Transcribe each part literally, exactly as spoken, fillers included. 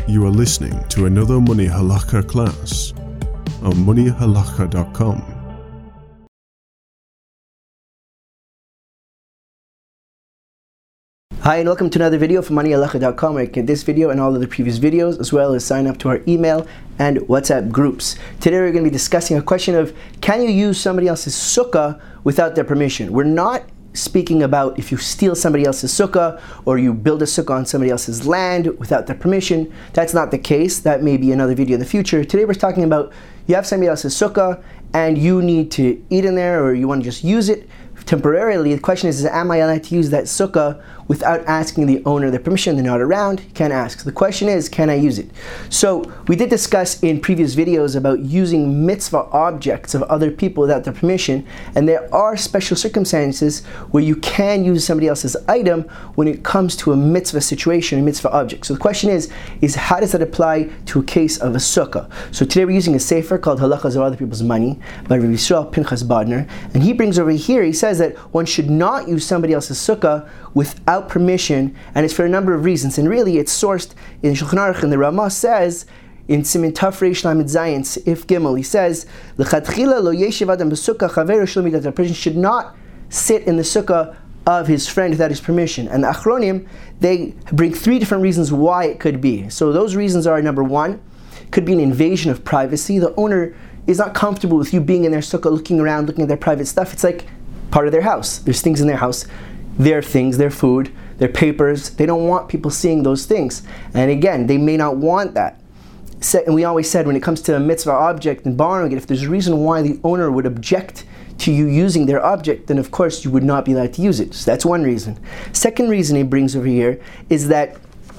You are listening to another Money Halakha class on money halakha dot com. Hi and welcome to another video from money halakha dot com, where you can get this video and all of the previous videos, as well as sign up to our email and WhatsApp groups. Today we're going to be discussing a question of, can you use somebody else's sukkah without their permission? We're not speaking about if you steal somebody else's sukkah or you build a sukkah on somebody else's land without their permission. That's not the case. That may be another video in the future. Today we're talking about, you have somebody else's sukkah and you need to eat in there, or you want to just use it temporarily. The question is, is am I allowed to use that sukkah without asking the owner their permission? They're not around, you can't ask. The question is, can I use it? So we did discuss in previous videos about using mitzvah objects of other people without their permission, and there are special circumstances where you can use somebody else's item when it comes to a mitzvah situation, a mitzvah object. So the question is, is how does that apply to a case of a sukkah? So today we're using a sefer called Halachas of Other People's Money by Rabbi Yisrael Pinchas Bodner, and he brings over here, he says that one should not use somebody else's sukkah without permission, and it's for a number of reasons. And really, it's sourced in Shulchan Aruch, and the Ramah says in Simin Taf Reish Lamed Zayin If Gimel, he says, "L'chadchila lo yeshiv adam b'sukkah chaveru shelo midat." A person should not sit in the sukkah of his friend without his permission. And the Achronim, they bring three different reasons why it could be. So those reasons are: number one, it could be an invasion of privacy. The owner is not comfortable with you being in their sukkah, looking around, looking at their private stuff. It's like part of their house. There's things in their house, their things, their food, their papers. They don't want people seeing those things. And again, they may not want that. And we always said, when it comes to a mitzvah object and borrowing it, if there's a reason why the owner would object to you using their object, then of course you would not be allowed to use it. So that's one reason. Second reason he brings over here is that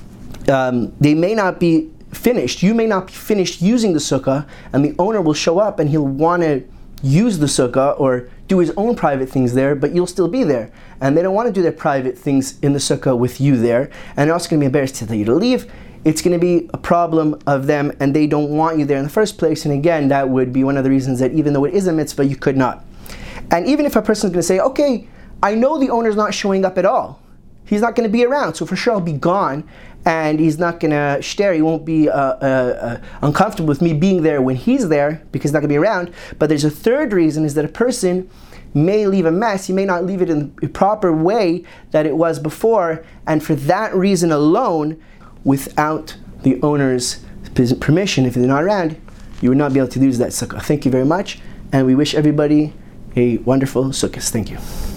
um, they may not be finished. You may not be finished using the sukkah, and the owner will show up and he'll want to use the sukkah or do his own private things there, but you'll still be there. And they don't want to do their private things in the sukkah with you there, and they're also going to be embarrassed to tell you to leave. It's going to be a problem of them, and they don't want you there in the first place. And again, that would be one of the reasons that even though it is a mitzvah, you could not. And even if a person's going to say, okay, I know the owner's not showing up at all, he's not going to be around, so for sure I'll be gone, and he's not going to stare, he won't be uh, uh, uh, uncomfortable with me being there when he's there, because he's not going to be around. But there's a third reason, is that a person may leave a mess, he may not leave it in the proper way that it was before, and for that reason alone, without the owner's permission, if they're not around, you would not be able to use that sukkah. Thank you very much, and we wish everybody a wonderful sukkah. Thank you.